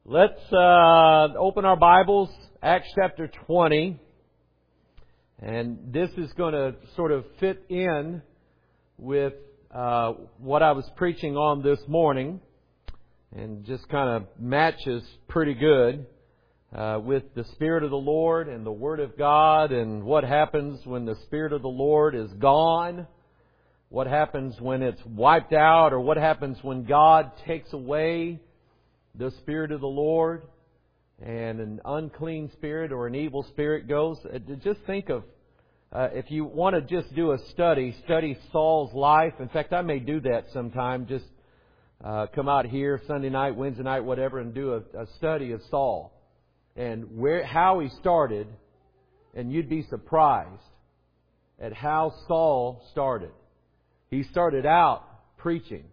Let's open our Bibles, Acts chapter 20. And this is going to sort of fit in with what I was preaching on this morning. And just kind of matches pretty good with the Spirit of the Lord and the Word of God and what happens when the Spirit of the Lord is gone. What happens when it's wiped out, or what happens when God takes away the Spirit of the Lord and an unclean spirit or an evil spirit goes. Just think of, if you want to just do a study Saul's life. In fact, I may do that sometime. Just come out here Sunday night, Wednesday night, whatever, and do a study of Saul and how he started. And you'd be surprised at how Saul started. He started out preaching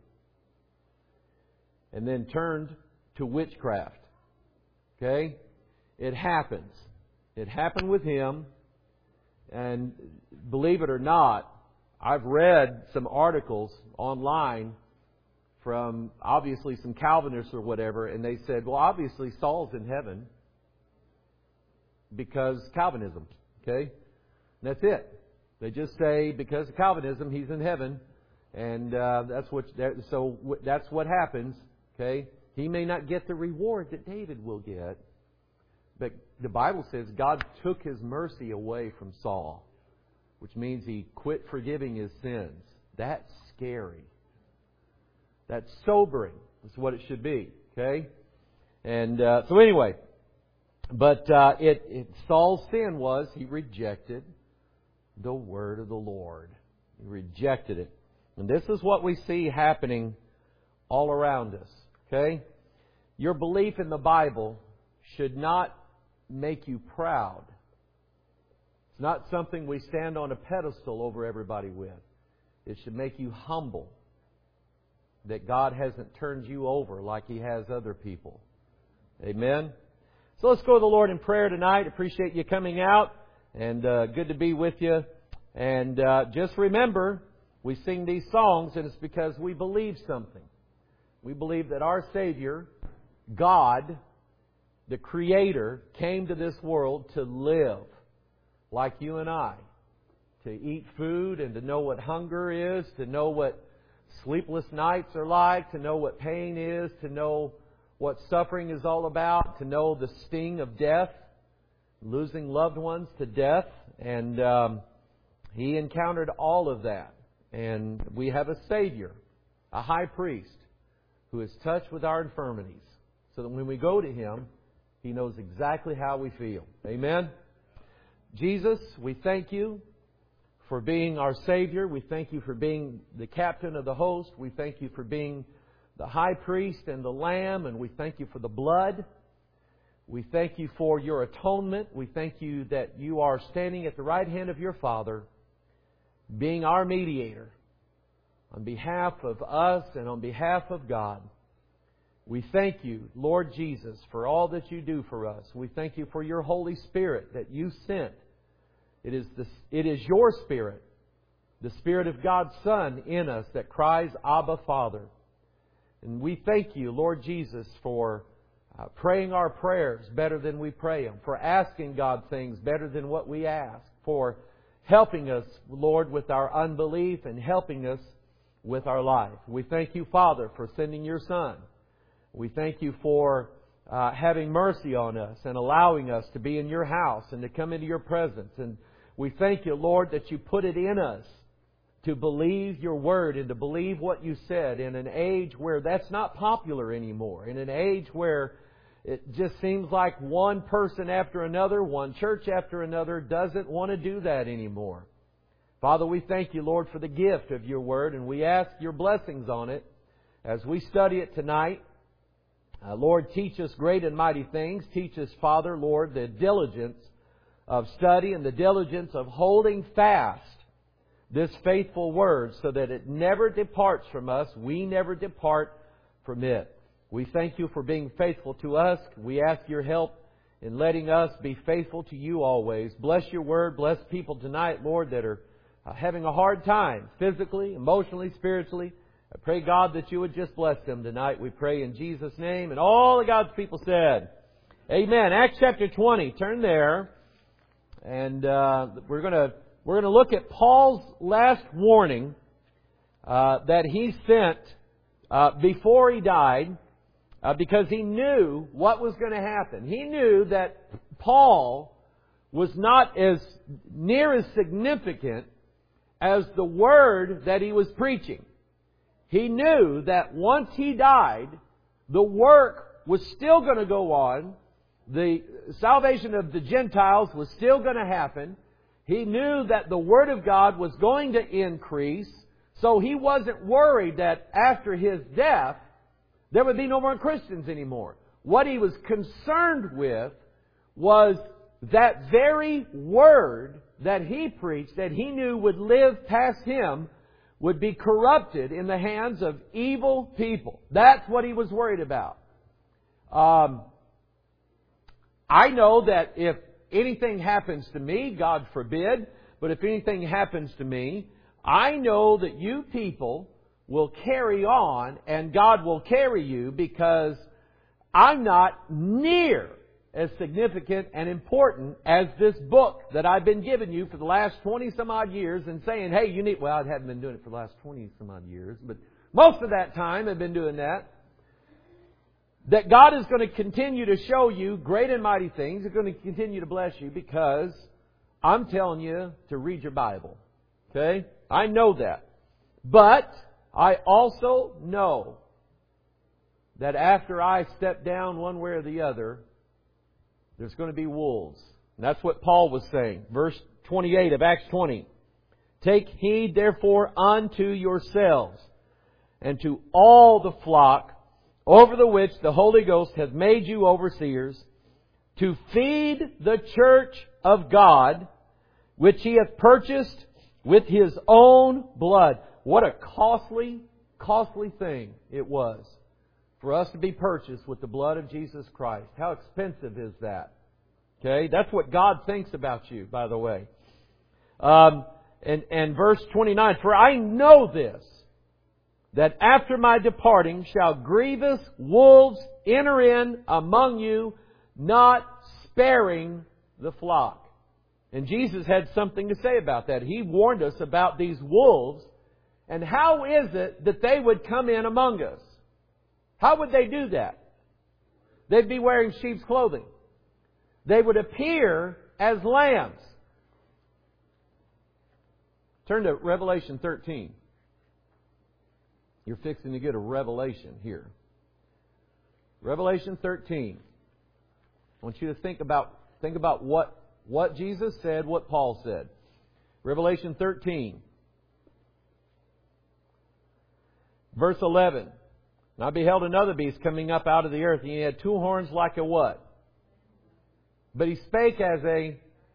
and then turned to witchcraft. Okay? It happens. It happened with him. And believe it or not, I've read some articles online from obviously some Calvinists or whatever, and they said, well, obviously Saul's in heaven because Calvinism. Okay? And that's it. They just say because of Calvinism he's in heaven, and that's what happens. Okay? He may not get the reward that David will get, but the Bible says God took His mercy away from Saul, which means He quit forgiving his sins. That's scary. That's sobering. That's what it should be. Okay? And so anyway, but Saul's sin was he rejected the Word of the Lord. He rejected it. And this is what we see happening all around us. Okay? Your belief in the Bible should not make you proud. It's not something we stand on a pedestal over everybody with. It should make you humble that God hasn't turned you over like He has other people. Amen? So let's go to the Lord in prayer tonight. Appreciate you coming out, and good to be with you. And just remember, we sing these songs, and it's because we believe something. We believe that our Savior, God, the Creator, came to this world to live like you and I. To eat food and to know what hunger is, to know what sleepless nights are like, to know what pain is, to know what suffering is all about, to know the sting of death, losing loved ones to death. And He encountered all of that. And we have a Savior, a high priest, who is touched with our infirmities, so that when we go to Him, He knows exactly how we feel. Amen? Jesus, we thank You for being our Savior. We thank You for being the captain of the host. We thank You for being the high priest and the Lamb, and we thank You for the blood. We thank You for Your atonement. We thank You that You are standing at the right hand of Your Father, being our mediator on behalf of us and on behalf of God. We thank You, Lord Jesus, for all that You do for us. We thank You for Your Holy Spirit that You sent. It is Your Spirit, the Spirit of God's Son in us, that cries, Abba, Father. And we thank You, Lord Jesus, for praying our prayers better than we pray them, for asking God things better than what we ask, for helping us, Lord, with our unbelief and helping us with our life. We thank You, Father, for sending Your Son. We thank You for having mercy on us and allowing us to be in Your house and to come into Your presence. And we thank You, Lord, that You put it in us to believe Your Word and to believe what You said in an age where that's not popular anymore, in an age where it just seems like one person after another, one church after another doesn't want to do that anymore. Father, we thank You, Lord, for the gift of Your Word, and we ask Your blessings on it as we study it tonight. Lord, teach us great and mighty things. Teach us, Father, Lord, the diligence of study and the diligence of holding fast this faithful Word so that it never departs from us. We never depart from it. We thank You for being faithful to us. We ask Your help in letting us be faithful to You always. Bless Your Word. Bless people tonight, Lord, that are having a hard time physically, emotionally, spiritually. I pray, God, that you would just bless them tonight. We pray in Jesus' name. And all of God's people said, Amen. Acts chapter 20. Turn there. And we're going to look at Paul's last warning that he sent before he died, because he knew what was going to happen. He knew that Paul was not as near as significant as the word that he was preaching. He knew that once he died, the work was still going to go on. The salvation of the Gentiles was still going to happen. He knew that the Word of God was going to increase. So he wasn't worried that after his death, there would be no more Christians anymore. What he was concerned with was that very word that he preached, that he knew would live past him, would be corrupted in the hands of evil people. That's what he was worried about. I know that if anything happens to me, God forbid, but if anything happens to me, I know that you people will carry on and God will carry you, because I'm not near as significant and important as this book that I've been giving you for the last 20 some odd years and saying, hey, you need, well, I haven't been doing it for the last 20 some odd years, but most of that time I've been doing that. That God is going to continue to show you great and mighty things. He's going to continue to bless you because I'm telling you to read your Bible. Okay? I know that. But I also know that after I step down one way or the other, there's going to be wolves. And that's what Paul was saying. Verse 28 of Acts 20. Take heed therefore unto yourselves and to all the flock over the which the Holy Ghost hath made you overseers, to feed the church of God, which He hath purchased with His own blood. What a costly, costly thing it was for us to be purchased with the blood of Jesus Christ. How expensive is that? Okay, that's what God thinks about you, by the way. And verse 29, for I know this, that after my departing shall grievous wolves enter in among you, not sparing the flock. And Jesus had something to say about that. He warned us about these wolves. And how is it that they would come in among us? How would they do that? They'd be wearing sheep's clothing. They would appear as lambs. Turn to Revelation 13. You're fixing to get a revelation here. Revelation 13. I want you to think about what Jesus said, what Paul said. Revelation 13. Verse 11. And I beheld another beast coming up out of the earth, and he had two horns like a what? But he spake as a...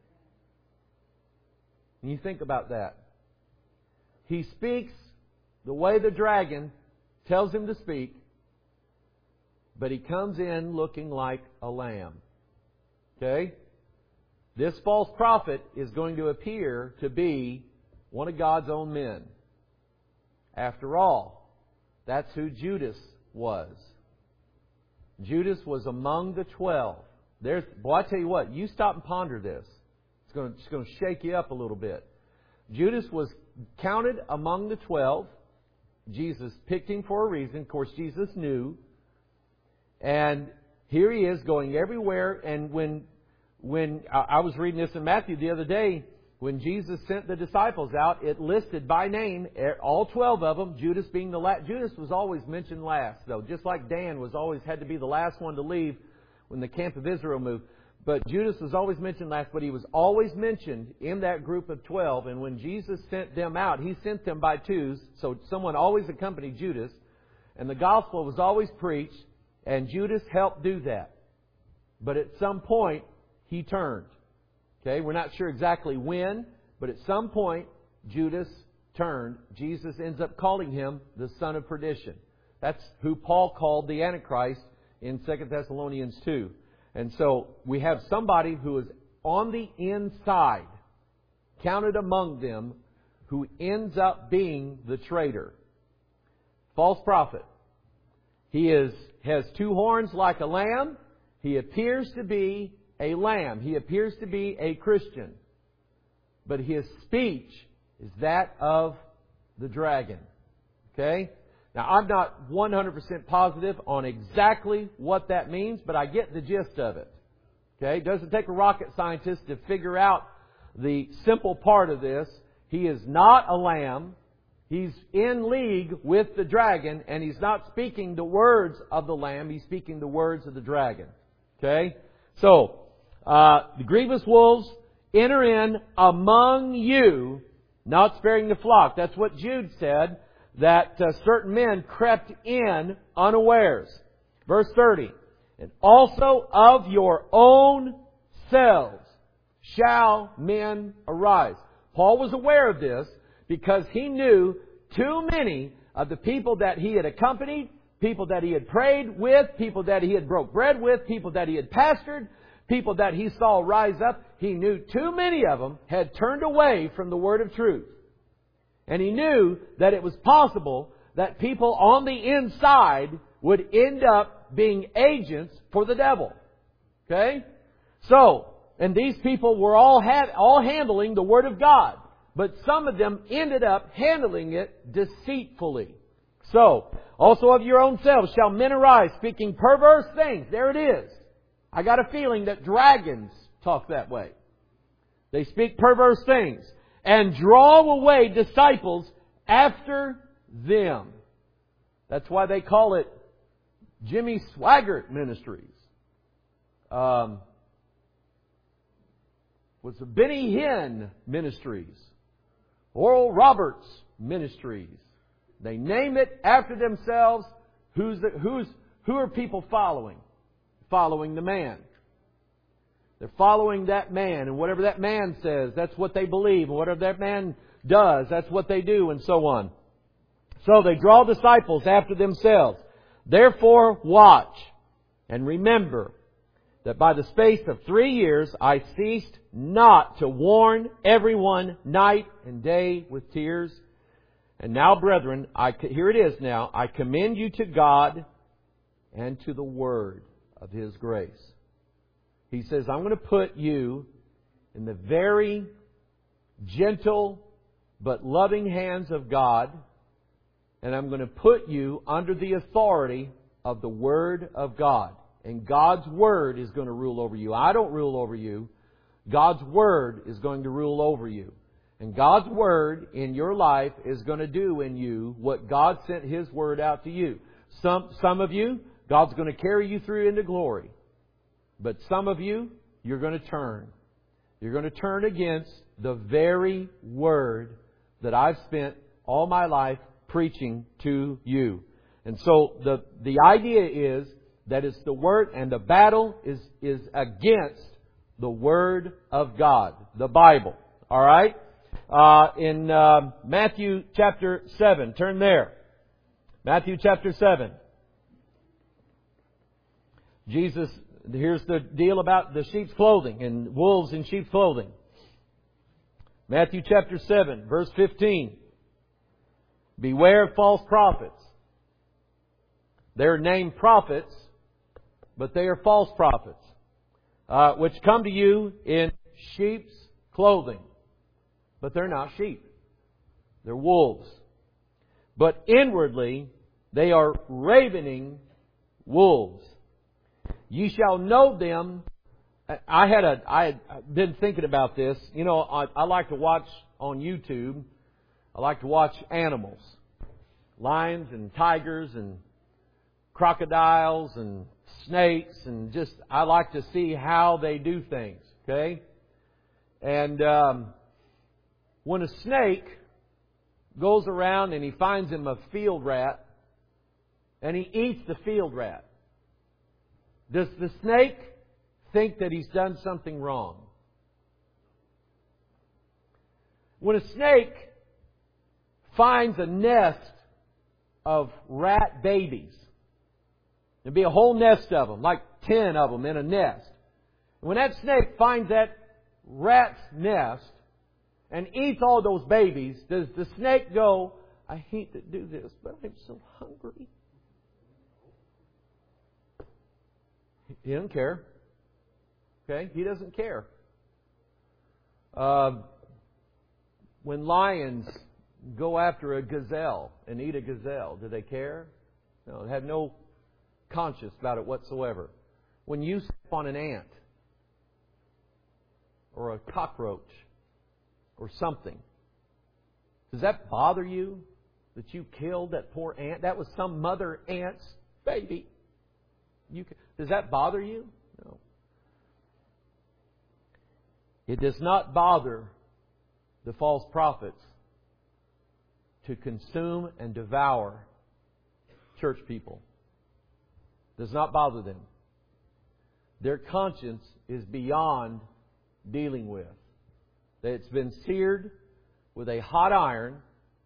And you think about that. He speaks the way the dragon tells him to speak, but he comes in looking like a lamb. Okay? This false prophet is going to appear to be one of God's own men. After all, that's who Judas was. Judas was among the 12. Boy, I tell you what, you stop and ponder this. It's going to shake you up a little bit. Judas was counted among the 12. Jesus picked him for a reason. Of course, Jesus knew. And here he is going everywhere. And when I was reading this in Matthew the other day, when Jesus sent the disciples out, it listed by name all 12 of them, Judas being the last. Judas was always mentioned last, though. Just like Dan was always had to be the last one to leave when the camp of Israel moved. But Judas was always mentioned last, but he was always mentioned in that group of 12. And when Jesus sent them out, He sent them by twos. So someone always accompanied Judas. And the gospel was always preached. And Judas helped do that. But at some point, he turned. Okay, we're not sure exactly when, but at some point, Judas turned. Jesus ends up calling him the son of perdition. That's who Paul called the Antichrist in 2 Thessalonians 2. And so we have somebody who is on the inside, counted among them, who ends up being the traitor. false prophet. He has two horns like a lamb. He appears to be a lamb. He appears to be a Christian. But his speech is that of the dragon. Okay? Now, I'm not 100% positive on exactly what that means, but I get the gist of it. Okay? It doesn't take a rocket scientist to figure out the simple part of this. He is not a lamb. He's in league with the dragon, and he's not speaking the words of the lamb. He's speaking the words of the dragon. Okay? So, the grievous wolves enter in among you, not sparing the flock. That's what Jude said, that certain men crept in unawares. Verse 30. And also of your own selves shall men arise. Paul was aware of this because he knew too many of the people that he had accompanied, people that he had prayed with, people that he had broke bread with, people that he had pastored, people that he saw rise up. He knew too many of them had turned away from the word of truth. And he knew that it was possible that people on the inside would end up being agents for the devil. Okay? So, and these people were all handling the Word of God. But some of them ended up handling it deceitfully. So, also of your own selves shall men arise, speaking perverse things. There it is. I got a feeling that dragons talk that way. They speak perverse things. And draw away disciples after them. That's why they call it Jimmy Swaggart Ministries. Was the Benny Hinn Ministries. Oral Roberts Ministries. They name it after themselves. Who are people following? Following the man. They're following that man, and whatever that man says, that's what they believe. And whatever that man does, that's what they do, and so on. So they draw disciples after themselves. Therefore watch, and remember that by the space of 3 years I ceased not to warn everyone night and day with tears. And now, brethren, here it is now, I commend you to God and to the word of His grace. He says, I'm going to put you in the very gentle but loving hands of God, and I'm going to put you under the authority of the Word of God. And God's Word is going to rule over you. I don't rule over you. God's Word is going to rule over you. And God's Word in your life is going to do in you what God sent His Word out to you. Some of you, God's going to carry you through into glory. But some of you, you're going to turn. You're going to turn against the very Word that I've spent all my life preaching to you. And so the idea is that it's the Word, and the battle is against the Word of God, the Bible. All right? In Matthew chapter 7, turn there. Matthew chapter 7. Jesus, here's the deal about the sheep's clothing and wolves in sheep's clothing. Matthew chapter 7, verse 15. Beware of false prophets. They're named prophets, but they are false prophets, which come to you in sheep's clothing. But they're not sheep. They're wolves. But inwardly, they are ravening wolves. Ye shall know them. I had been thinking about this. You know, I like to watch on YouTube. I like to watch animals. Lions and tigers and crocodiles and snakes, and just, I like to see how they do things. Okay? And when a snake goes around and he finds him a field rat and he eats the field rat, does the snake think that he's done something wrong? When a snake finds a nest of rat babies, there'd be a whole nest of them, like 10 of them in a nest. And when that snake finds that rat's nest and eats all those babies, does the snake go, I hate to do this, but I'm so hungry. He doesn't care. Okay? He doesn't care. When lions go after a gazelle and eat a gazelle, do they care? No, they have no conscience about it whatsoever. When you step on an ant or a cockroach or something, does that bother you that you killed that poor ant? That was some mother ant's baby. Does that bother you? No. It does not bother the false prophets to consume and devour church people. Does not bother them. Their conscience is beyond dealing with. It's been seared with a hot iron,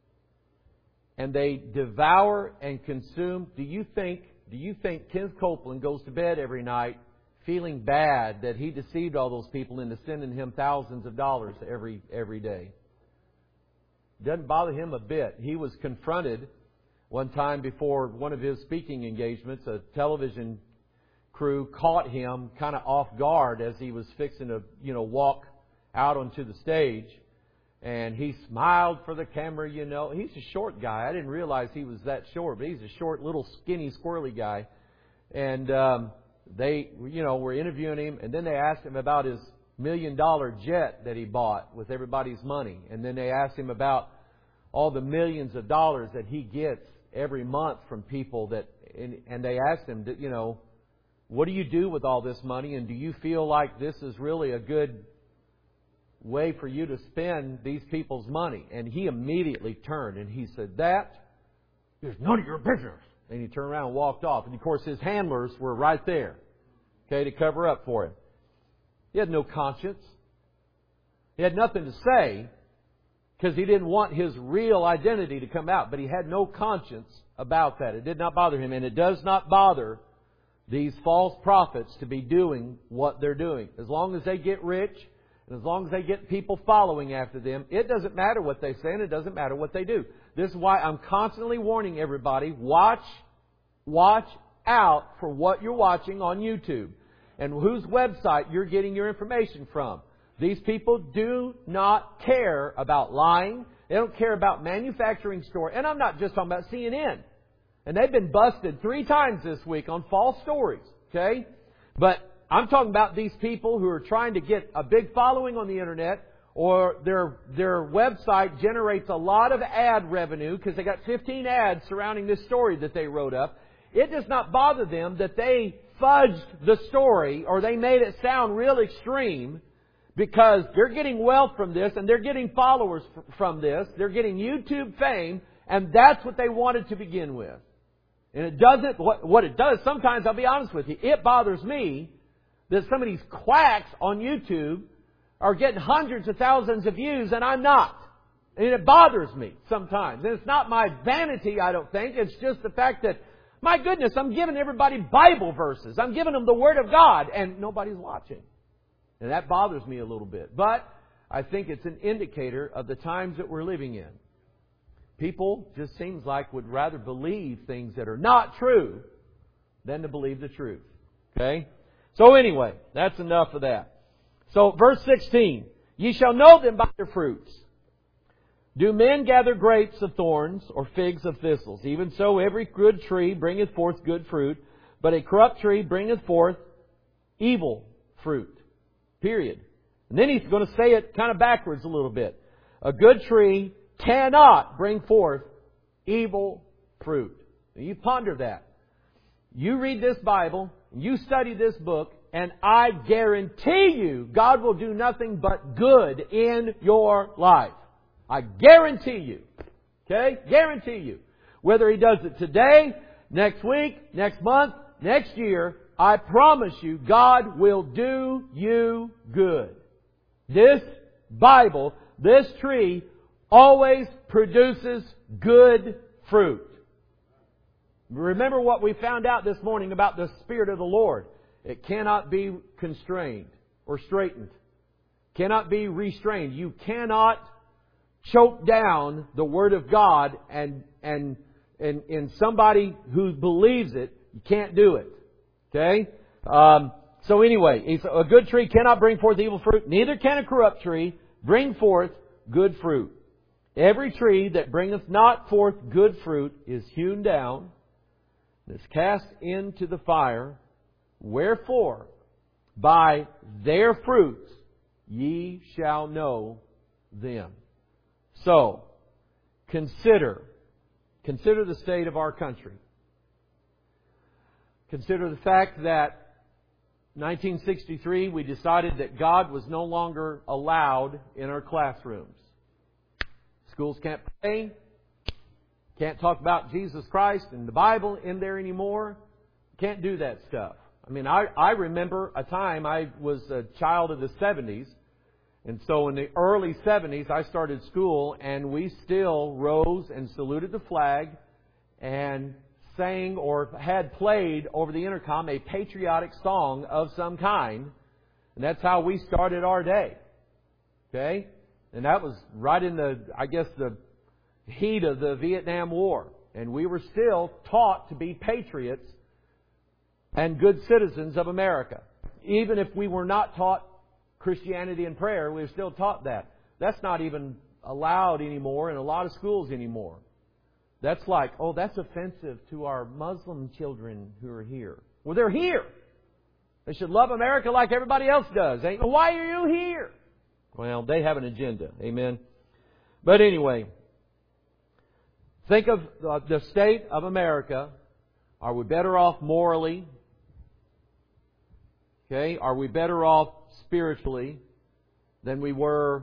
and they devour and consume. Do you think Kenneth Copeland goes to bed every night feeling bad that he deceived all those people into sending him thousands of dollars every day? Doesn't bother him a bit. He was confronted one time before one of his speaking engagements. A television crew caught him kind of off guard as he was fixing to, walk out onto the stage. And he smiled for the camera, He's a short guy. I didn't realize he was that short, but he's a short, little, skinny, squirrely guy. And they, were interviewing him. And then they asked him about his $1 million jet that he bought with everybody's money. And then they asked him about all the millions of dollars that he gets every month from people and they asked him, what do you do with all this money? And do you feel like this is really a good way for you to spend these people's money? And he immediately turned and he said, that is none of your business. And he turned around and walked off. And of course his handlers were right there, to cover up for him. He had no conscience. He had nothing to say because he didn't want his real identity to come out. But he had no conscience about that. It did not bother him. And it does not bother these false prophets to be doing what they're doing. As long as they get rich and as long as they get people following after them, it doesn't matter what they say and it doesn't matter what they do. This is why I'm constantly warning everybody, watch out for what you're watching on YouTube and whose website you're getting your information from. These people do not care about lying. They don't care about manufacturing story. And I'm not just talking about CNN. And they've been busted 3 times this week on false stories. Okay? But I'm talking about these people who are trying to get a big following on the internet, or their website generates a lot of ad revenue because they got 15 ads surrounding this story that they wrote up. It does not bother them that they fudged the story or they made it sound real extreme, because they're getting wealth from this and they're getting followers from this. They're getting YouTube fame, and that's what they wanted to begin with. And it doesn't, what it does, sometimes I'll be honest with you, it bothers me that some of these quacks on YouTube are getting hundreds of thousands of views and I'm not. And it bothers me sometimes. And it's not my vanity, I don't think. It's just the fact that, my goodness, I'm giving everybody Bible verses. I'm giving them the Word of God and nobody's watching. And that bothers me a little bit. But I think it's an indicator of the times that we're living in. People, just seems like, would rather believe things that are not true than to believe the truth. Okay? So anyway, that's enough of that. So verse 16. Ye shall know them by their fruits. Do men gather grapes of thorns or figs of thistles? Even so every good tree bringeth forth good fruit, but a corrupt tree bringeth forth evil fruit. Period. And then he's going to say it kind of backwards a little bit. A good tree cannot bring forth evil fruit. Now you ponder that. You read this Bible, you study this book, and I guarantee you God will do nothing but good in your life. I guarantee you. Okay? Guarantee you. Whether He does it today, next week, next month, next year, I promise you, God will do you good. This Bible, this tree, always produces good fruit. Remember what we found out this morning about the Spirit of the Lord. It cannot be constrained or straightened. Cannot be restrained. You cannot choke down the Word of God and in somebody who believes it, you can't do it. Okay? So anyway, a good tree cannot bring forth evil fruit, neither can a corrupt tree bring forth good fruit. Every tree that bringeth not forth good fruit is hewn down, and is cast into the fire. Wherefore, by their fruits ye shall know them. So, consider the state of our country. Consider the fact that 1963 we decided that God was no longer allowed in our classrooms. Schools can't pray, can't talk about Jesus Christ and the Bible in there anymore. Can't do that stuff. I mean, I remember a time I was a child of the 70s. And so in the early 70s, I started school and we still rose and saluted the flag and sang or had played over the intercom a patriotic song of some kind. And that's how we started our day. Okay? And that was right in the heat of the Vietnam War. And we were still taught to be patriots and good citizens of America. Even if we were not taught Christianity and prayer, we were still taught that. That's not even allowed anymore in a lot of schools anymore. That's like, oh, that's offensive to our Muslim children who are here. Well, they're here. They should love America like everybody else does. Why are you here? Well, they have an agenda. Amen. But anyway, think of the state of America. Are we better off morally? Okay. Are we better off spiritually than we were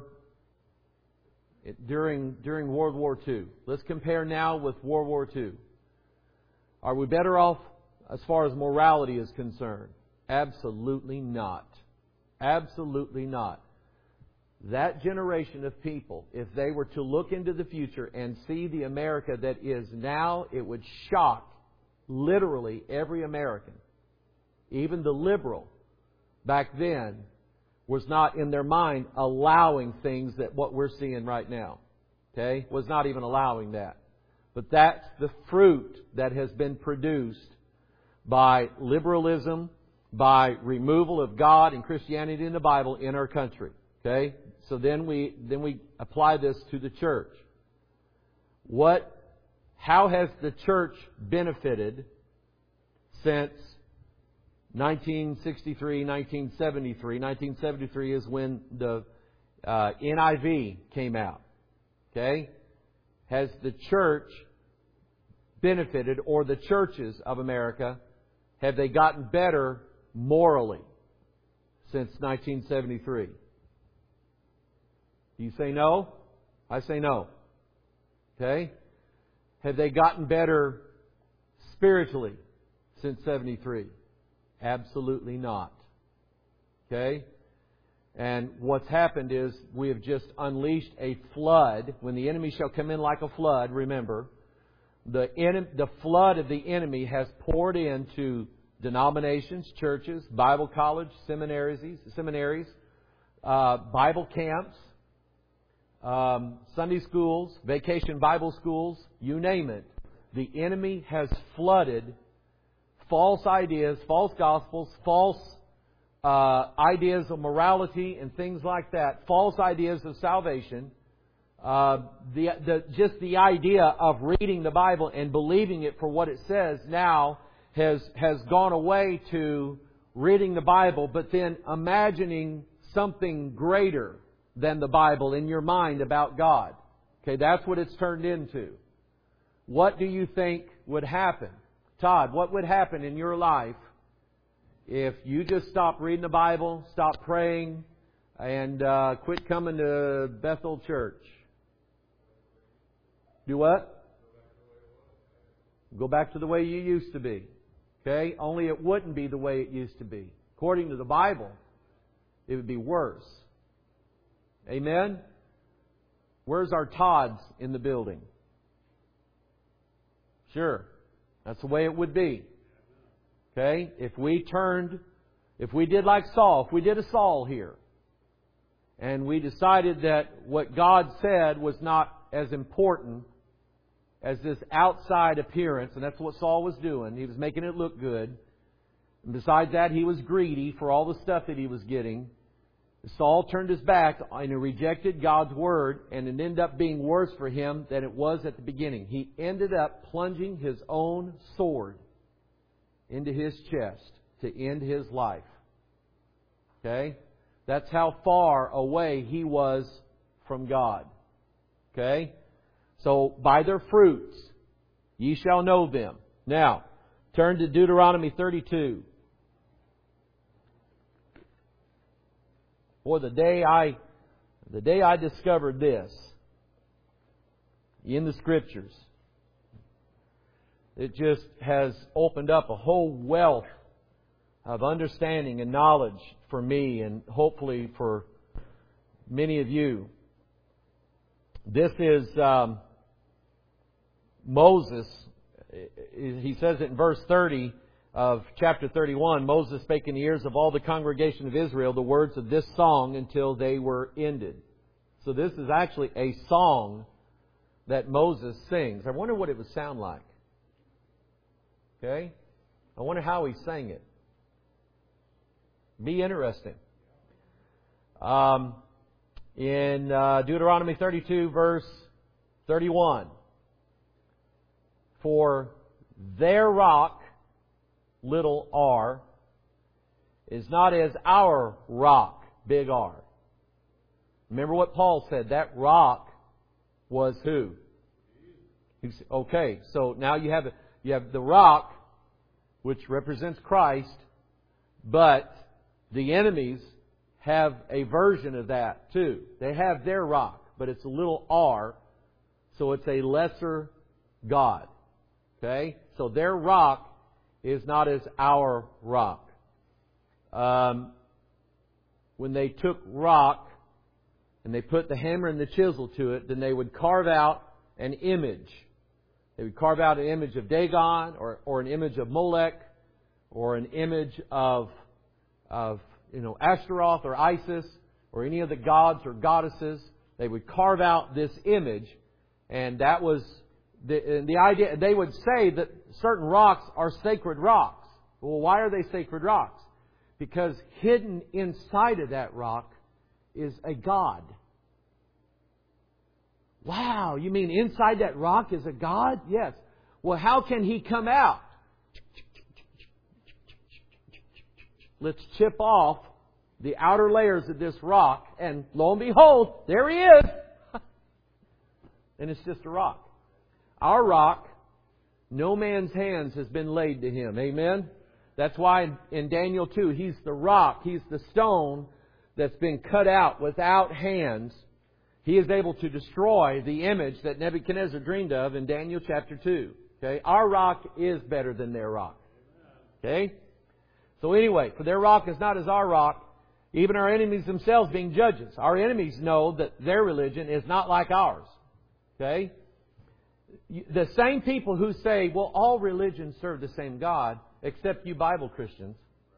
during World War II? Let's compare now with World War II. Are we better off as far as morality is concerned? Absolutely not. Absolutely not. That generation of people, if they were to look into the future and see the America that is now, it would shock literally every American. Even the liberal back then was not in their mind allowing things that what we're seeing right now. Okay? Was not even allowing that. But that's the fruit that has been produced by liberalism, by removal of God and Christianity in the Bible in our country. Okay? So then we apply this to the church. How has the church benefited since 1963, 1973? 1973 is when the NIV came out. Okay? Has the church benefited, or the churches of America, have they gotten better morally since 1973? Do you say no? I say no. Okay? Have they gotten better spiritually since 73? Absolutely not. Okay? And what's happened is we have just unleashed a flood. When the enemy shall come in like a flood, remember, the flood of the enemy has poured into denominations, churches, Bible college, seminaries, Bible camps, Sunday schools, vacation Bible schools, you name it. The enemy has flooded false ideas, false gospels, false ideas of morality and things like that, false ideas of salvation. Just the idea of reading the Bible and believing it for what it says now has gone away to reading the Bible, but then imagining something greater than the Bible in your mind about God. Okay, that's what it's turned into. What do you think would happen? Todd, what would happen in your life if you just stopped reading the Bible, stopped praying, and quit coming to Bethel Church? Do what? Go back to the way you used to be. Okay? Only it wouldn't be the way it used to be. According to the Bible, it would be worse. Amen? Where's our Todds in the building? Sure. That's the way it would be. Okay? If we did like Saul, if we did a Saul here, And we decided that what God said was not as important as this outside appearance, and that's what Saul was doing. He was making it look good. And besides that, he was greedy for all the stuff that he was getting. Saul turned his back and he rejected God's Word, and it ended up being worse for him than it was at the beginning. He ended up plunging his own sword into his chest to end his life. Okay? That's how far away he was from God. Okay? So, by their fruits ye shall know them. Now, turn to Deuteronomy 32. Boy, the day I discovered this in the Scriptures, it just has opened up a whole wealth of understanding and knowledge for me, and hopefully for many of you. This is Moses. He says it in verse 30 of chapter 31, Moses spake in the ears of all the congregation of Israel the words of this song until they were ended. So this is actually a song that Moses sings. I wonder what it would sound like. Okay? I wonder how he sang it. Be interesting. In Deuteronomy 32 verse 31, for their rock, little r, is not as our rock, big R. Remember what Paul said, that rock was who? Okay, so now you have the rock, which represents Christ, but the enemies have a version of that too. They have their rock, but it's a little r, so it's a lesser God. Okay? So their rock is not as our rock. When they took rock and they put the hammer and the chisel to it, then they would carve out an image. They would carve out an image of Dagon or an image of Molech or an image of Ashtaroth or Isis or any of the gods or goddesses. They would carve out this image, and that was the idea. They would say that certain rocks are sacred rocks. Well, why are they sacred rocks? Because hidden inside of that rock is a God. Wow, you mean inside that rock is a God? Yes. Well, how can He come out? Let's chip off the outer layers of this rock, and lo and behold, there He is. And it's just a rock. Our rock, no man's hands has been laid to him. Amen? That's why in Daniel 2, He's the rock. He's the stone that's been cut out without hands. He is able to destroy the image that Nebuchadnezzar dreamed of in Daniel chapter 2. Okay? Our rock is better than their rock. Okay? So anyway, for their rock is not as our rock, even our enemies themselves being judges. Our enemies know that their religion is not like ours. Okay? The same people who say, well, all religions serve the same God, except you Bible Christians.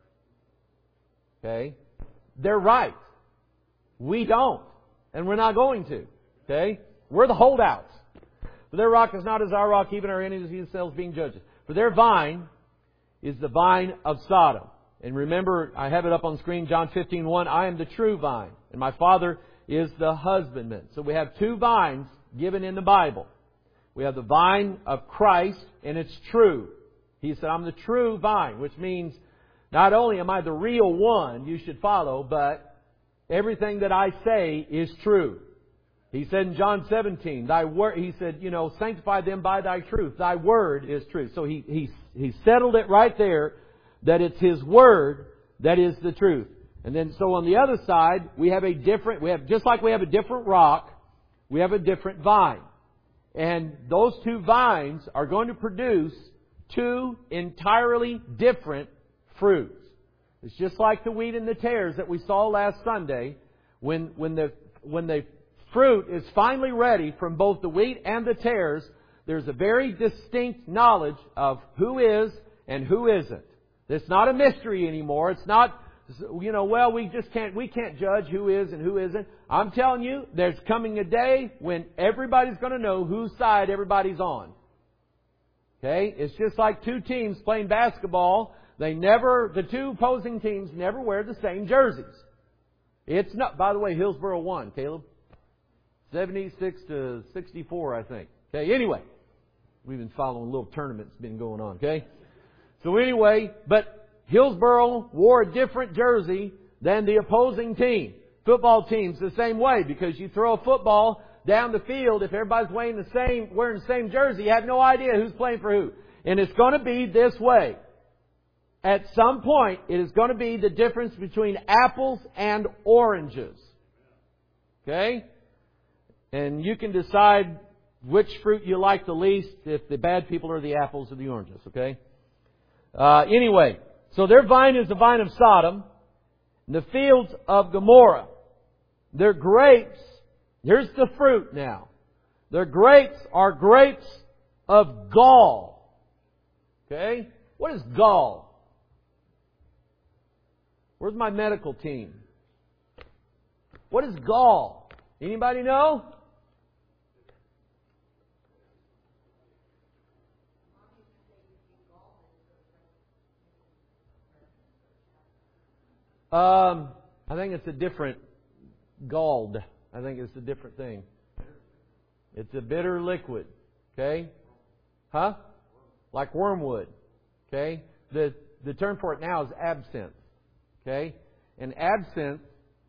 Okay? They're right. We don't. And we're not going to. Okay? We're the holdouts. For their rock is not as our rock, even our enemies themselves being judges. For their vine is the vine of Sodom. And remember, I have it up on screen, John 15:1. I am the true vine, and my Father is the husbandman. So we have two vines given in the Bible. We have the vine of Christ, and it's true. He said, I'm the true vine, which means not only am I the real one you should follow, but everything that I say is true. He said in John 17, Thy word, He said, sanctify them by Thy truth. Thy word is truth. So He settled it right there that it's His word that is the truth. And then so on the other side, just like we have a different rock, we have a different vine. And those two vines are going to produce two entirely different fruits. It's just like the wheat and the tares that we saw last Sunday. When the fruit is finally ready from both the wheat and the tares, there's a very distinct knowledge of who is and who isn't. It's not a mystery anymore. It's not well, we can't judge who is and who isn't. I'm telling you, there's coming a day when everybody's going to know whose side everybody's on. Okay? It's just like two teams playing basketball. The two opposing teams never wear the same jerseys. It's not, by the way, Hillsboro won, Caleb. 76-64, I think. Okay, anyway. We've been following a little tournament's been going on, okay? So anyway, but Hillsboro wore a different jersey than the opposing team. Football teams the same way, because you throw a football down the field, if everybody's wearing the same jersey, you have no idea who's playing for who. And it's going to be this way. At some point, it is going to be the difference between apples and oranges. Okay? And you can decide which fruit you like the least, if the bad people are the apples or the oranges. Okay? Anyway, so their vine is the vine of Sodom, the fields of Gomorrah. Their grapes, here's the fruit now. Their grapes are grapes of gall. Okay? What is gall? Where's my medical team? What is gall? Anybody know? I think it's a different galled. I think it's a different thing. It's a bitter liquid. Okay? Huh? Like wormwood. Okay? The term for it now is absinthe. Okay? And absinthe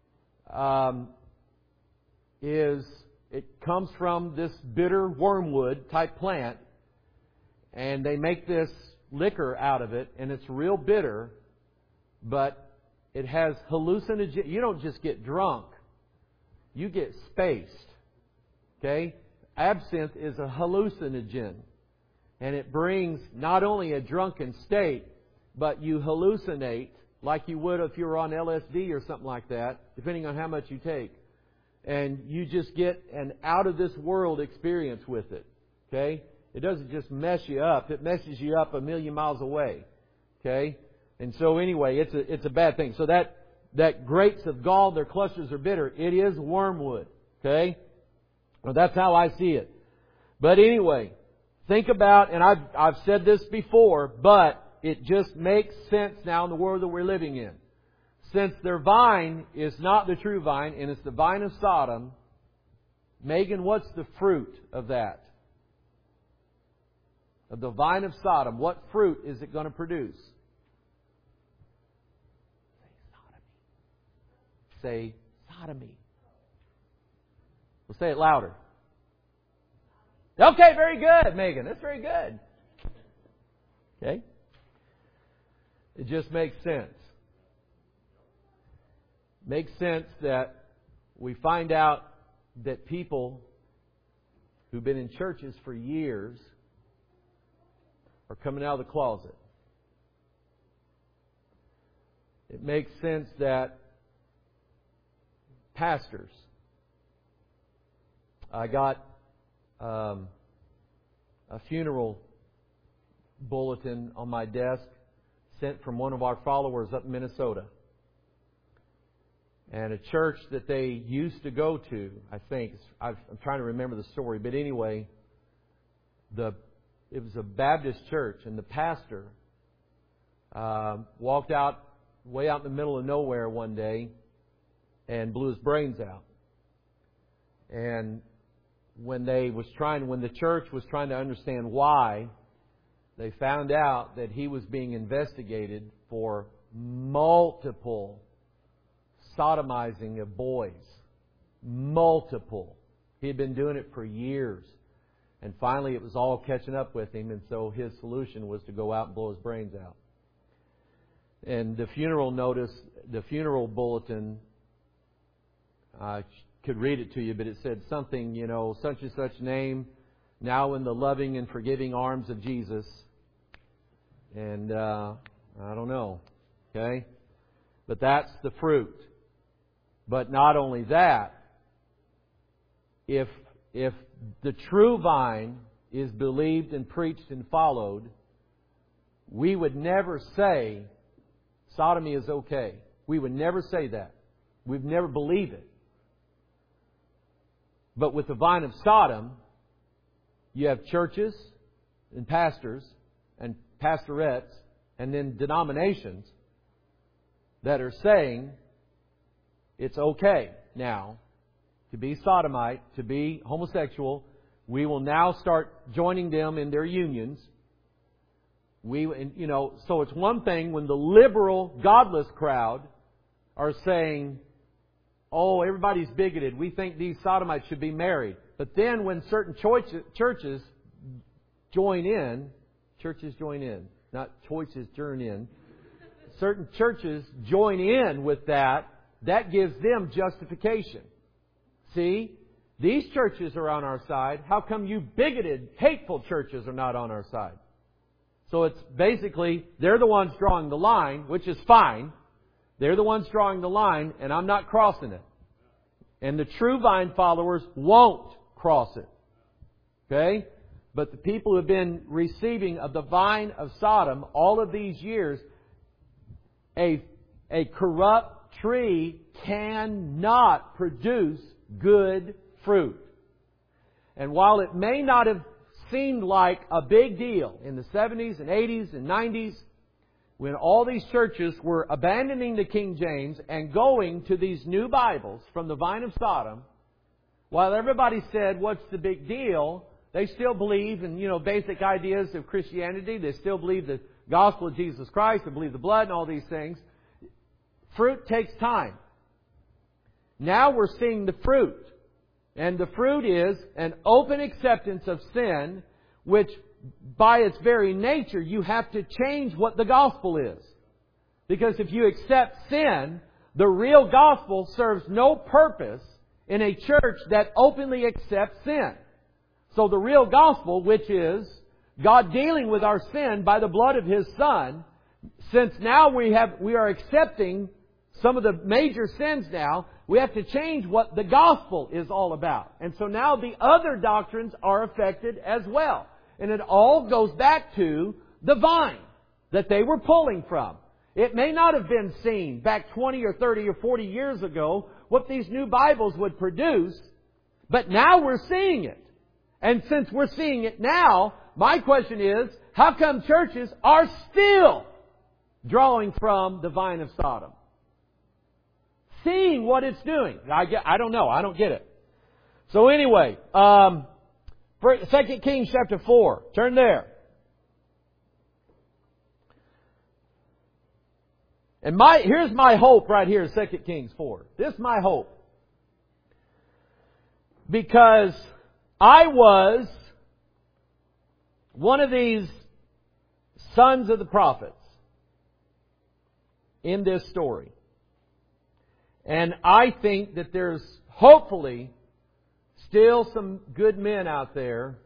it comes from this bitter wormwood type plant, and they make this liquor out of it, and it's real bitter, but it has hallucinogen. You don't just get drunk. You get spaced. Okay? Absinthe is a hallucinogen. And it brings not only a drunken state, but you hallucinate like you would if you were on LSD or something like that, depending on how much you take. And you just get an out-of-this-world experience with it. Okay? It doesn't just mess you up. It messes you up 1,000,000 miles away. Okay? And so anyway, it's a bad thing. So that grapes of gall, their clusters are bitter. It is wormwood. Okay? Well, that's how I see it. But anyway, think about, and I've said this before, but it just makes sense now in the world that we're living in. Since their vine is not the true vine, and it's the vine of Sodom, Megan, what's the fruit of that? Of the vine of Sodom, what fruit is it going to produce? Say sodomy. We'll say it louder. Okay, very good, Megan. That's very good. Okay? It just makes sense. Makes sense that we find out that people who've been in churches for years are coming out of the closet. It makes sense that pastors. I got a funeral bulletin on my desk sent from one of our followers up in Minnesota. And a church that they used to go to, I think, I'm trying to remember the story, but anyway, it was a Baptist church, and the pastor walked out way out in the middle of nowhere one day and blew his brains out. And when the church was trying to understand why, they found out that he was being investigated for multiple sodomizing of boys. Multiple. He had been doing it for years. And finally it was all catching up with him, and so his solution was to go out and blow his brains out. And the funeral bulletin, I could read it to you, but it said something, such and such name, now in the loving and forgiving arms of Jesus. And I don't know. Okay? But that's the fruit. But not only that, if the true vine is believed and preached and followed, we would never say sodomy is okay. We would never say that. We'd never believe it. But with the vine of Sodom, you have churches and pastors and pastorettes and then denominations that are saying it's okay now to be sodomite, to be homosexual. We will now start joining them in their unions. So it's one thing when the liberal, godless crowd are saying, oh, everybody's bigoted. We think these sodomites should be married. But then when certain churches join in, not choices join in, certain churches join in with that, that gives them justification. See, these churches are on our side. How come you bigoted, hateful churches are not on our side? So it's basically, they're the ones drawing the line, which is fine. They're the ones drawing the line, and I'm not crossing it. And the true vine followers won't cross it. Okay? But the people who have been receiving of the vine of Sodom all of these years, a corrupt tree cannot produce good fruit. And while it may not have seemed like a big deal in the 70s and 80s and 90s, when all these churches were abandoning the King James and going to these new Bibles from the vine of Sodom, while everybody said, what's the big deal? They still believe in, basic ideas of Christianity. They still believe the gospel of Jesus Christ. They believe the blood and all these things. Fruit takes time. Now we're seeing the fruit. And the fruit is an open acceptance of sin, which by its very nature, you have to change what the gospel is. Because if you accept sin, the real gospel serves no purpose in a church that openly accepts sin. So the real gospel, which is God dealing with our sin by the blood of His Son, since now we are accepting some of the major sins now, we have to change what the gospel is all about. And so now the other doctrines are affected as well. And it all goes back to the vine that they were pulling from. It may not have been seen back 20 or 30 or 40 years ago what these new Bibles would produce, but now we're seeing it. And since we're seeing it now, my question is, how come churches are still drawing from the vine of Sodom? Seeing what it's doing. I don't know. I don't get it. So anyway, 2 Kings chapter 4. Turn there. And here's my hope right here in 2 Kings 4. This is my hope. Because I was one of these sons of the prophets in this story. And I think that there's hopefully still some good men out there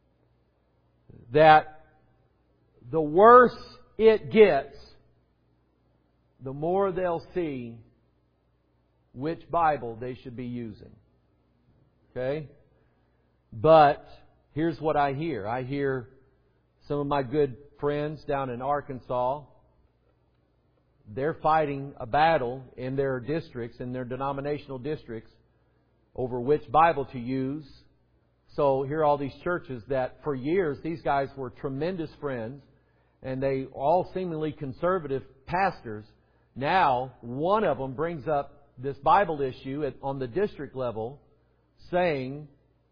that the worse it gets, the more they'll see which Bible they should be using. Okay? But here's what I hear. I hear some of my good friends down in Arkansas, they're fighting a battle in their districts, in their denominational districts, over which Bible to use. So here are all these churches that for years these guys were tremendous friends, and they all seemingly conservative pastors. Now one of them brings up this Bible issue on the district level, saying,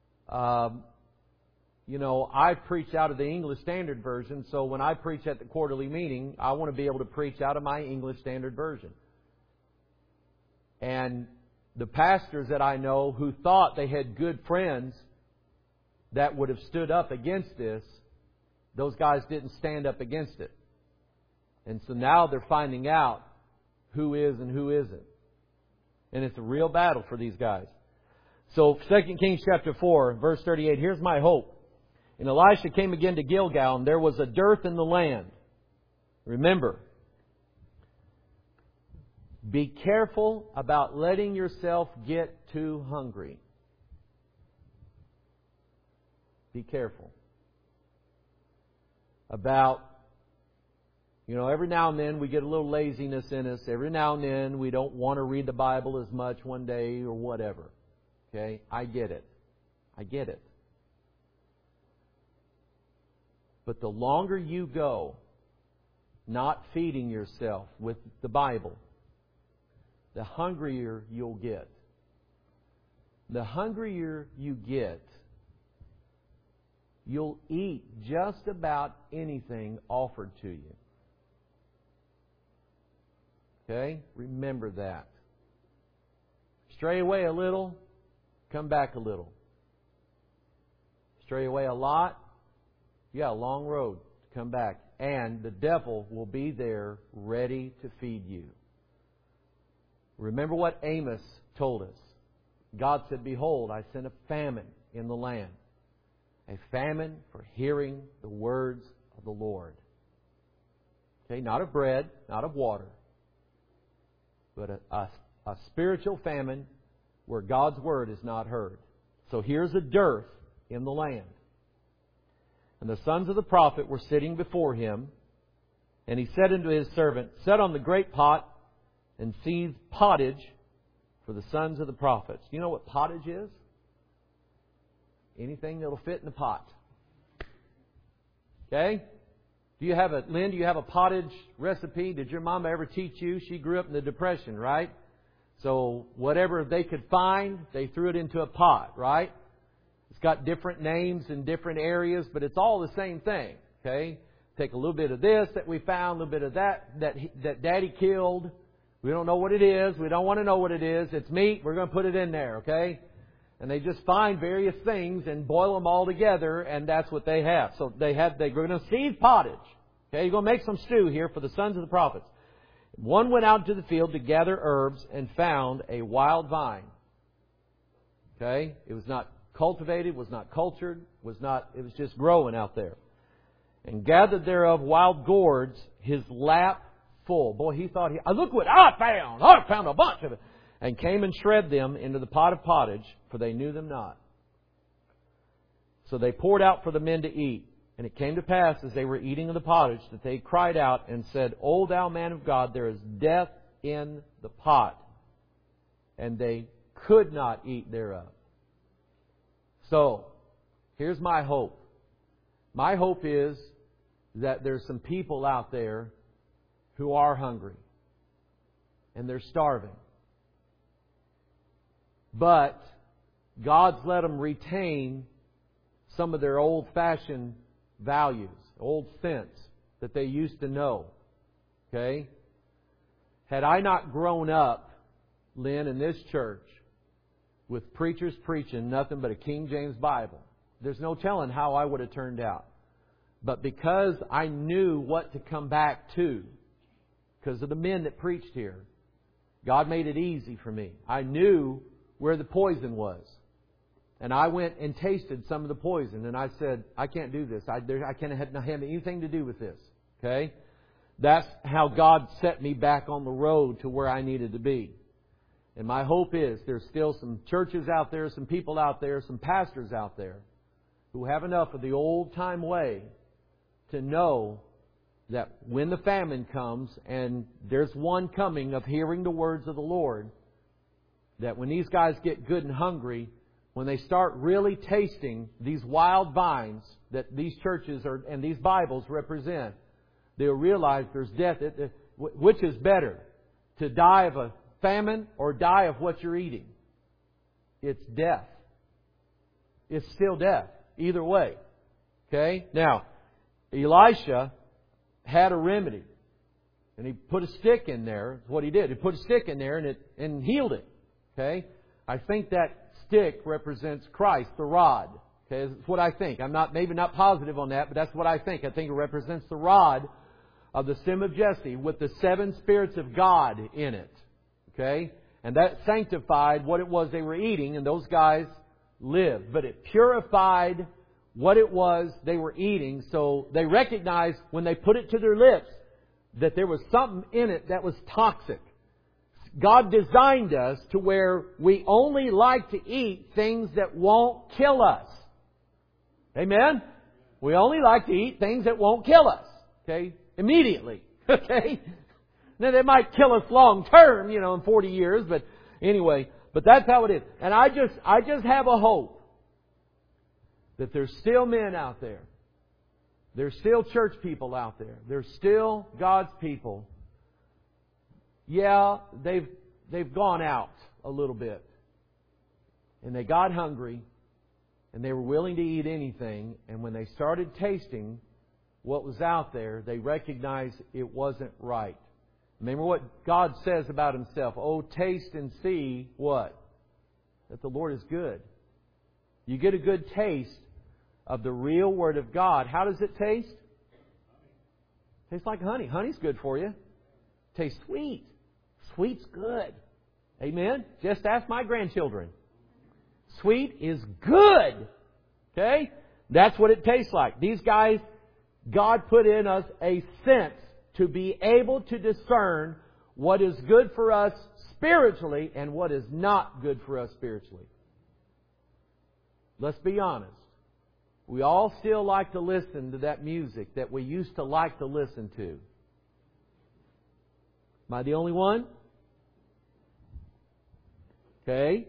I preach out of the English Standard Version, so when I preach at the quarterly meeting, I want to be able to preach out of my English Standard Version. And the pastors that I know who thought they had good friends that would have stood up against this, those guys didn't stand up against it. And so now they're finding out who is and who isn't. And it's a real battle for these guys. So 2 Kings chapter 4, verse 38, here's my hope. And Elisha came again to Gilgal, and there was a dearth in the land. Remember, be careful about letting yourself get too hungry. Be careful about You know, every now and then we get a little laziness in us. Every now and then we don't want to read the Bible as much one day or whatever. Okay? I get it. I get it. But the longer you go not feeding yourself with the Bible, the hungrier you'll get. The hungrier you get, you'll eat just about anything offered to you. Okay? Remember that. Stray away a little, come back a little. Stray away a lot, you got a long road to come back. And the devil will be there ready to feed you. Remember what Amos told us. God said, "Behold, I send a famine in the land." A famine for hearing the words of the Lord. Okay, not of bread, not of water, but a spiritual famine where God's Word is not heard. So here's a dearth in the land. And the sons of the prophet were sitting before him, and he said unto his servant, "Set on the great pot, and seethe pottage for the sons of the prophets." Do you know what pottage is? Anything that'll fit in the pot. Okay? Lynn, do you have a pottage recipe? Did your mama ever teach you? She grew up in the Depression, right? So whatever they could find, they threw it into a pot, right? It's got different names in different areas, but it's all the same thing. Okay? Take a little bit of this that we found, a little bit of that Daddy killed. We don't know what it is. We don't want to know what it is. It's meat. We're going to put it in there, okay? And they just find various things and boil them all together, and that's what they have. So they're going to seethe pottage. Okay, you're going to make some stew here for the sons of the prophets. One went out to the field to gather herbs and found a wild vine. Okay, it was not cultivated, was not cultured, it was just growing out there. And gathered thereof wild gourds, his lap full. Boy, he thought, look what I found! I found a bunch of it! And came and shred them into the pot of pottage, for they knew them not. So they poured out for the men to eat. And it came to pass, as they were eating of the pottage, that they cried out and said, "O thou man of God, there is death in the pot." And they could not eat thereof. So, here's my hope. My hope is that there's some people out there who are hungry. And they're starving. But God's let them retain some of their old-fashioned values, old sense that they used to know. Okay? Had I not grown up, Lynn, in this church with preachers preaching nothing but a King James Bible, there's no telling how I would have turned out. But because I knew what to come back to, because of the men that preached here, God made it easy for me. I knew where the poison was. And I went and tasted some of the poison. And I said, I can't do this. I can't have anything to do with this. Okay? That's how God set me back on the road to where I needed to be. And my hope is there's still some churches out there, some people out there, some pastors out there who have enough of the old-time way to know that when the famine comes, and there's one coming of hearing the words of the Lord, that when these guys get good and hungry, when they start really tasting these wild vines that these churches and these Bibles represent, they'll realize there's death. Which is better? To die of a famine or die of what you're eating? It's death. It's still death. Either way. Okay? Now, Elisha had a remedy. And he put a stick in there. That's what he did. He put a stick in there and healed it. Okay? I think that stick represents Christ, the rod. Okay? That's what I think. I'm maybe not positive on that, but that's what I think. I think it represents the rod of the stem of Jesse with the 7 spirits of God in it. Okay? And that sanctified what it was they were eating, and those guys lived. But it purified what it was they were eating, so they recognized when they put it to their lips that there was something in it that was toxic. God designed us to where we only like to eat things that won't kill us. Amen? We only like to eat things that won't kill us. Okay? Immediately. Okay? Now, they might kill us long term, in 40 years, but anyway, but that's how it is. And I just have a hope that there's still men out there. There's still church people out there. There's still God's people. Yeah, they've gone out a little bit. And they got hungry. And they were willing to eat anything. And when they started tasting what was out there, they recognized it wasn't right. Remember what God says about Himself. Oh, taste and see what? That the Lord is good. You get a good taste of the real Word of God. How does it taste? Tastes like honey. Honey's good for you. Tastes sweet. Sweet's good. Amen? Just ask my grandchildren. Sweet is good. Okay? That's what it tastes like. These guys, God put in us a sense to be able to discern what is good for us spiritually and what is not good for us spiritually. Let's be honest. We all still like to listen to that music that we used to like to listen to. Am I the only one? Okay?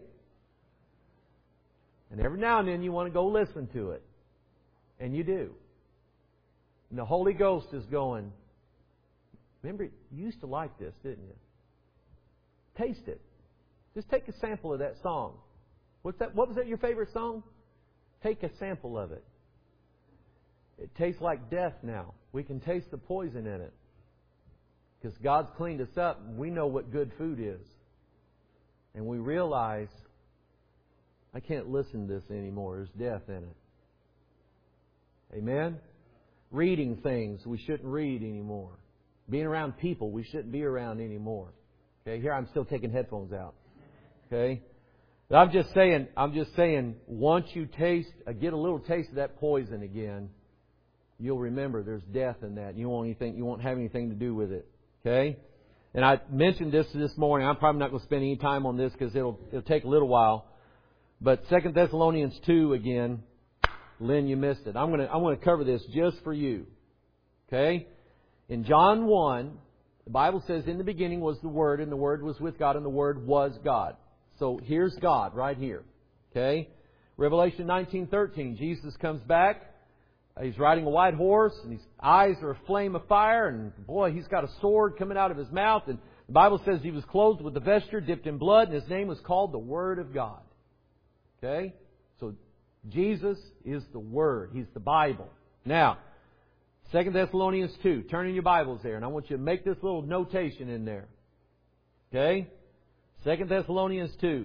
And every now and then you want to go listen to it. And you do. And the Holy Ghost is going, remember, you used to like this, didn't you? Taste it. Just take a sample of that song. What was that your favorite song? Take a sample of it. It tastes like death now. We can taste the poison in it. Because God's cleaned us up and we know what good food is. And we realize, I can't listen to this anymore. There's death in it. Amen? Reading things we shouldn't read anymore. Being around people we shouldn't be around anymore. Okay, here I'm still taking headphones out. Okay? But I'm just saying, once you get a little taste of that poison again, you'll remember there's death in that. You won't have anything to do with it. Okay? And I mentioned this morning. I'm probably not going to spend any time on this because it'll take a little while. But 2 Thessalonians 2 again. Lynn, you missed it. I'm going to cover this just for you. Okay? In John 1, the Bible says, in the beginning was the Word, and the Word was with God, and the Word was God. So here's God right here. Okay? Revelation 19:13, Jesus comes back. He's riding a white horse, and his eyes are a flame of fire, and boy, he's got a sword coming out of his mouth. And the Bible says he was clothed with a vesture dipped in blood, and his name was called the Word of God. Okay? So Jesus is the Word. He's the Bible. Now, 2 Thessalonians 2. Turn in your Bibles there, and I want you to make this little notation in there. Okay? 2 Thessalonians 2.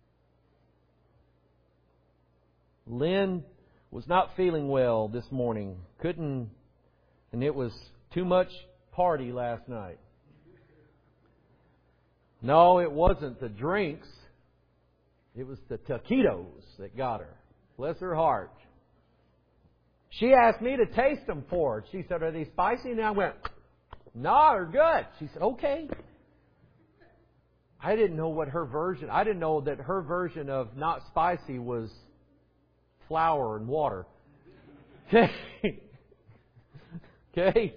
Lynn was not feeling well this morning. And it was too much party last night. No, it wasn't the drinks. It was the taquitos that got her. Bless her heart. She asked me to taste them for her. She said, are they spicy? And I went, no, they're good. She said, okay. I didn't know that her version of not spicy was flour and water. Okay. Okay.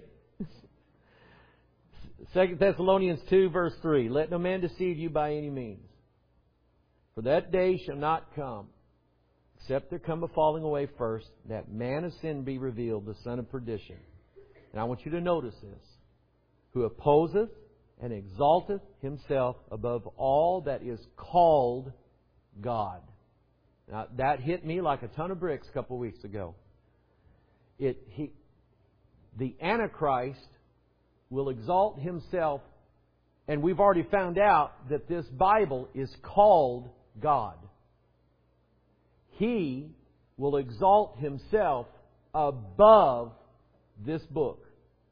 2 Thessalonians 2 verse 3. Let no man deceive you by any means. For that day shall not come, except there come a falling away first, that man of sin be revealed, the son of perdition. And I want you to notice this. Who opposeth and exalteth himself above all that is called God. Now, that hit me like a ton of bricks a couple of weeks ago. The Antichrist will exalt himself, and we've already found out that this Bible is called God. He will exalt himself above this book.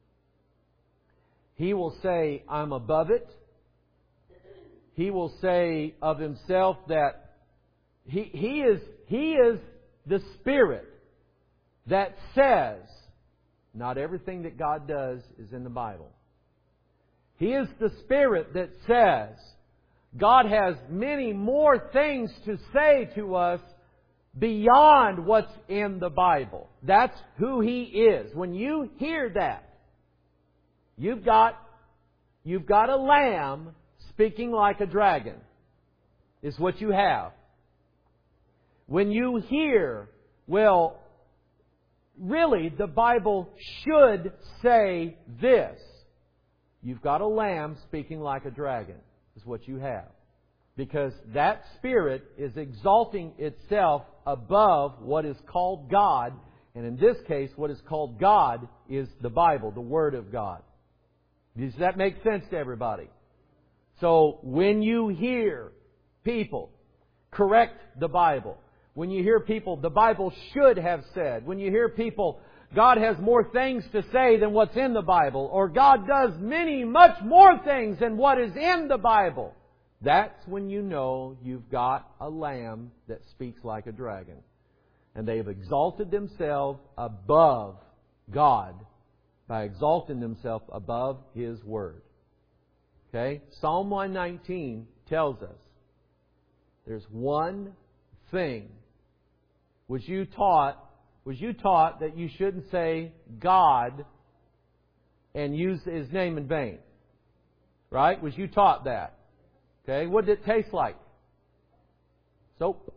He will say, I'm above it. He will say of himself that He is the Spirit that says not everything that God does is in the Bible. He is the Spirit that says God has many more things to say to us beyond what's in the Bible. That's who He is. When you hear that, You've got a lamb speaking like a dragon, is what you have. When you hear, well, really the Bible should say this. You've got a lamb speaking like a dragon, is what you have. Because that spirit is exalting itself above what is called God. And in this case, what is called God is the Bible, the Word of God. Does that make sense to everybody? So when you hear people correct the Bible, when you hear people, the Bible should have said, when you hear people, God has more things to say than what's in the Bible, or God does much more things than what is in the Bible, that's when you know you've got a lamb that speaks like a dragon. And they have exalted themselves above God by exalting themselves above His Word. Okay? Psalm 119 tells us there's one thing. Was you taught that you shouldn't say God and use His name in vain? Right? Was you taught that? Okay? What did it taste like? Soap.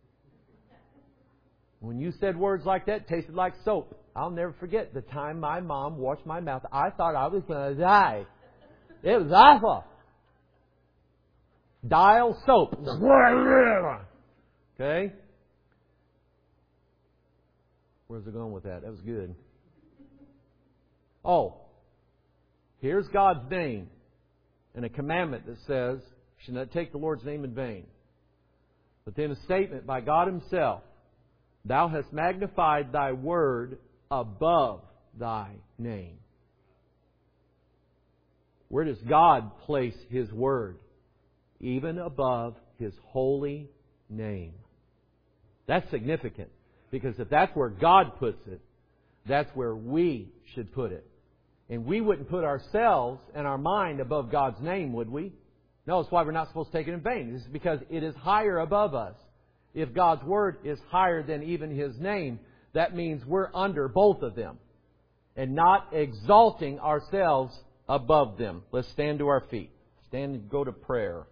When you said words like that, it tasted like soap. I'll never forget the time my mom washed my mouth. I thought I was going to die. It was awful. Dial soap. Okay? Where's it going with that? That was good. Oh, here's God's name and a commandment that says, you should not take the Lord's name in vain. But then a statement by God Himself, Thou hast magnified Thy word above Thy name. Where does God place His word? Even above His holy name. That's significant. Because if that's where God puts it, that's where we should put it. And we wouldn't put ourselves and our mind above God's name, would we? No, that's why we're not supposed to take it in vain. This is because it is higher above us. If God's Word is higher than even His name, that means we're under both of them and not exalting ourselves above them. Let's stand to our feet. Stand and go to prayer.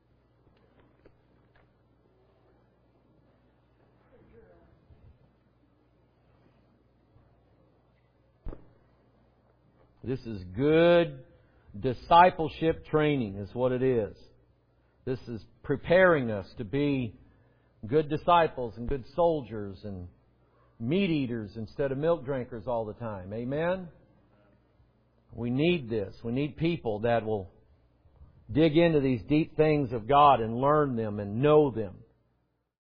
This is good discipleship training is what it is. This is preparing us to be good disciples and good soldiers and meat eaters instead of milk drinkers all the time. Amen? We need this. We need people that will dig into these deep things of God and learn them and know them.